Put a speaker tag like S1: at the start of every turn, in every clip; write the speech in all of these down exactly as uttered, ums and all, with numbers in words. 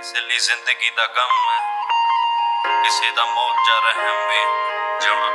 S1: ਕਿਸੇ ਲਈ ਜ਼ਿੰਦਗੀ ਦਾ ਗਮ ਹੈ, ਕਿਸੇ ਦਾ ਮੌਤ ਜਾਂ ਰਹਿਮ ਵੇ ਜਿਉਣਾ।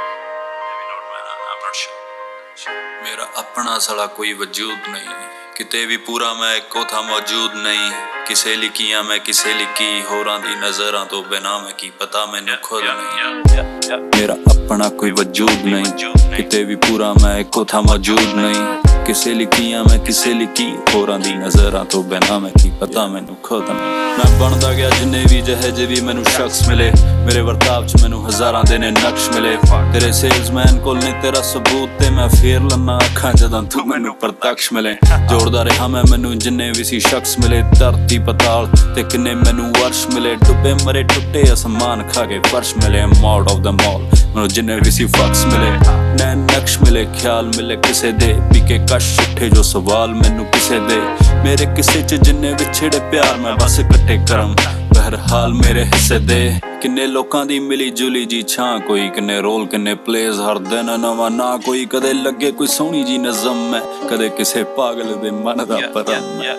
S1: ਮੇਰਾ ਆਪਣਾ ਸਾਲਾ ਕੋਈ ਵਜੂਦ ਨਹੀਂ, ਕਿਤੇ ਵੀ ਪੂਰਾ ਮੈਂ ਇੱਕੋ ਥਾਂ ਮੌਜੂਦ ਨਹੀਂ। ਕਿਸੇ ਲਈ ਕੀਆਂ ਮੈਂ ਕਿਸੇ ਲਈ ਕੀ, ਹੋਰਾਂ ਦੀ ਨਜ਼ਰਾਂ ਤੋਂ ਬਿਨਾਂ ਮੈਂ ਕੀ ਪਤਾ ਮੈਨੂੰ ਖੁਦ ਨਹੀਂ। ਮੇਰਾ ਆਪਣਾ ਕੋਈ ਵਜੂਦ ਨਹੀਂ, ਕਿਤੇ ਵੀ ਪੂਰਾ ਮੈਂ ਇੱਕੋ ਥਾਂ ਮੌਜੂਦ ਨਹੀਂ। ਕਿਸੇ ਲਈ ਕੀਆਂ ਮੈਂ ਕਿਸੇ ਲਈ ਕੀ, ਹੋਰਾਂ ਦੀ ਨਜ਼ਰਾਂ ਤੋਂ ਬਿਨਾਂ ਮੈਂ ਕੀ ਪਤਾ ਮੈਨੂੰ ਖੁਦ ਨਹੀਂ। ਮੈਂ ਬਣਦਾ ਗਿਆ ਜਿੰਨੇ ਵੀ ਜਿਹੇ ਜਿਹੇ ਵੀ ਮੈਨੂੰ ਸ਼ਖਸ ਮਿਲੇ, ਮੇਰੇ ਵਰਤਾਵ ਚ ਮੈਨੂੰ ਹਜ਼ਾਰਾਂ ਦੇ ਨੇ ਨਕਸ਼ ਮਿਲੇ। ਤੇਰੇ ਸੇਲਜ਼ਮੈਨ ਕੋਲ ਨੇ ਤੇਰਾ ਸਬੂਤ ਤੇ ਮੈਂ ਫੇਰ ਲੰਨਾ ਅੱਖਾਂ ਜਦੋਂ ਤੂੰ ਮੈਨੂੰ ਪ੍ਰਤੱਖ ਮਿਲੇ। ਜੋੜਦਾ ਰਿਹਾ ਮੈਂ ਮੈਨੂੰ ਜਿੰਨੇ ਵੀ ਸੀ ਸ਼ਖਸ ਮਿਲੇ, ਧਰਤੀ ਪਤਾਲ ਤੇ ਕਿੰਨੇ ਮੈਨੂੰ ਵਰਸ਼ ਮਿਲੇ। ਡੁੱਬੇ ਮਰੇ ਟੁੱਟੇ ਅਸਮਾਨ ਖਾ ਕੇ ਫਰਸ਼ ਮਿਲੇ। ਮੌਡ ਆਫ ਦਾ ਮੌਲ ਮੈਨੂੰ ਜਿੰਨੇ ਵੀ ਸੀ ਫਕਸ ਮਿਲੇ। ਨੈਣ ਨਕਸ਼ ਮਿਲੇ, ਖਿਆਲ ਮਿਲੇ ਕਿਸੇ ਦੇ, ਪੀਕੇ ਕਸ਼ ਉੱਠੇ ਜੋ ਸਵਾਲ ਮੈਨੂੰ ਕਿਸੇ ਦੇ। ਮੇਰੇ ਕਿਸੇ ਚ ਜਿੰਨੇ ਵਿਛੜੇ ਪਿਆਰ ਮੈਂ ਬਸ ਇਕੱਠੇ ਕਰਮ, ਬਹਰਹਾਲ ਮੇਰੇ ਹਿੱਸੇ ਦੇ। ਕਿੰਨੇ ਲੋਕਾਂ ਦੀ ਮਿਲੀ ਜੁਲੀ ਜੀ ਛਾਂ, ਕੋਈ ਕਿੰਨੇ ਰੋਲ ਕਿੰਨੇ ਪਲੇਜ਼, ਹਰ ਦਿਨ ਨਵਾਂ ਨਾ ਕੋਈ। ਕਦੇ ਲੱਗੇ ਕੋਈ ਸੋਹਣੀ ਜੀ ਨਜ਼ਮ ਮੈਂ, ਕਦੇ ਕਿਸੇ ਪਾਗਲ ਦੇ ਮਨ ਦਾ ਪਰਮ ਮੈਂ।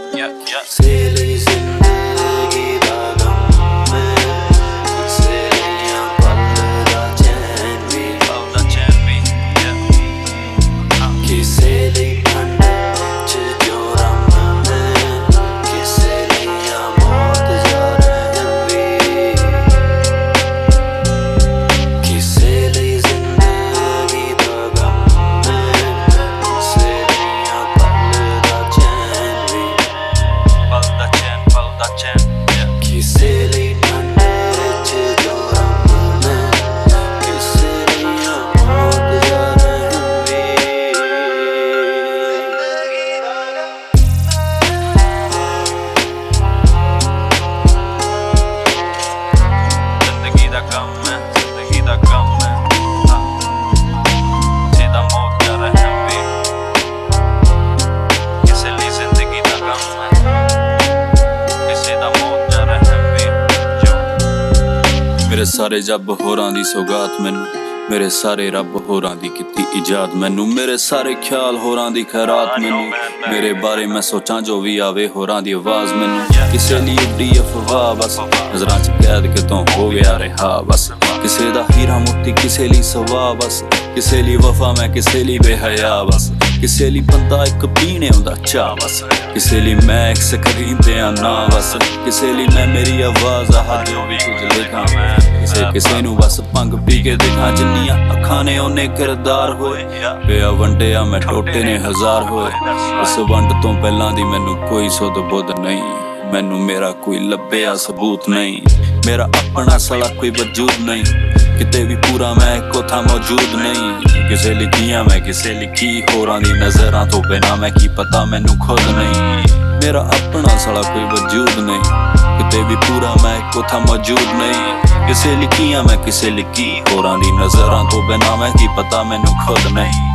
S1: ਮੇਰੇ ਸਾਰੇ ਜੱਬ ਹੋਰਾਂ ਦੀ ਸੌਗਾਤ ਮੈਨੂੰ, ਮੇਰੇ ਸਾਰੇ ਰੱਬ ਹੋਰਾਂ ਦੀ ਕੀਤੀ ਇਜਾਦ ਮੈਨੂੰ। ਮੇਰੇ ਸਾਰੇ ਖਿਆਲ ਹੋਰਾਂ ਦੀ ਖੈਰਾਤ ਮੈਨੂੰ, ਮੇਰੇ ਬਾਰੇ ਮੈਂ ਸੋਚਾਂ ਜੋ ਵੀ ਆਵੇ ਹੋਰਾਂ ਦੀ ਆਵਾਜ਼ ਮੈਨੂੰ। ਕਿਸੇ ਲਈ ਉੱਡੀ ਅਫਵਾਹ ਬਸ, ਨਜ਼ਰਾਂ ਚ ਕੈਦ ਕਿਤੋਂ ਹੋ ਗਿਆ ਰਿਹਾ ਬਸ। ਕਿਸੇ ਦਾ ਹੀਰਾ ਮੋਤੀ ਕਿਸੇ ਲਈ ਸਵਾ ਬਸ, ਕਿਸੇ ਲਈ ਵਫਾ ਮੈਂ ਕਿਸੇ ਲਈ ਬੇਹਯਾ ਬਸ। ਕਿਸੇ ਲਈ ਬੰਦਾ ਇੱਕ ਪੀਣੇ ਆਉਂਦਾ ਚਾਹ ਬਸ, ਕਿਸੇ ਲਈ ਮੈਂ ਇੱਕ ਸਕਰੀਨ ਤੇ ਆ ਨਾ ਬਸ। ਕਿਸੇ ਲਈ ਮੈਂ ਮੇਰੀ ਆਵਾਜ਼ ਆ ਜੋ ਵੀ ਕੁਝ ਲਿਖਾਂ ਮੈਂ, ਕਿਸੇ ਕਿਸੇ ਨੂੰ ਬਸ ਭੰਗ ਪੀ ਕੇ ਦਿਖਾਂ। ਜਿੰਨੀਆਂ ਅੱਖਾਂ ਨੇ ਉਹਨੇ ਕਿਰਦਾਰ ਹੋਏ, ਪਿਆ ਵੰਡਿਆ ਮੈਂ ਟੋਟੇ ਨੇ ਹਜ਼ਾਰ ਹੋਏ। ਇਸ ਵੰਡ ਤੋਂ ਪਹਿਲਾਂ ਦੀ ਮੈਨੂੰ ਕੋਈ ਸੁੱਧ ਬੁੱਧ ਨਹੀਂ, ਮੈਨੂੰ ਮੇਰਾ ਕੋਈ ਲੱਭਿਆ ਸਬੂਤ ਨਹੀਂ। ਮੇਰਾ ਆਪਣਾ ਸਾਲਾ ਕੋਈ ਵਜੂਦ ਨਹੀਂ, ਕਿਤੇ ਵੀ ਪੂਰਾ ਮੈਂ ਇੱਕੋ ਥਾਂ ਮੌਜੂਦ ਨਹੀਂ। ਕਿਸੇ ਲਈ ਕੀਆਂ ਮੈਂ ਕਿਸੇ ਲਈ ਕੀ, ਹੋਰਾਂ ਦੀ ਨਜ਼ਰਾਂ ਤੋਂ ਬਿਨਾਂ ਮੈਂ ਕੀ ਪਤਾ ਮੈਨੂੰ ਖੁਦ ਨਹੀਂ। ਮੇਰਾ ਆਪਣਾ ਸਾਲਾ ਕੋਈ ਵਜੂਦ ਨਹੀਂ, ਕਿਤੇ ਵੀ ਪੂਰਾ ਮੈਂ ਇੱਕੋ ਥਾਂ ਮੌਜੂਦ ਨਹੀਂ। ਕਿਸੇ ਲਈ ਕੀਆਂ ਮੈਂ ਕਿਸੇ ਲਈ ਕੀ, ਹੋਰਾਂ ਦੀ ਨਜ਼ਰਾਂ ਤੋਂ ਬਿਨਾਂ ਮੈਂ ਕੀ ਪਤਾ ਮੈਨੂੰ ਖੁਦ ਨਹੀਂ।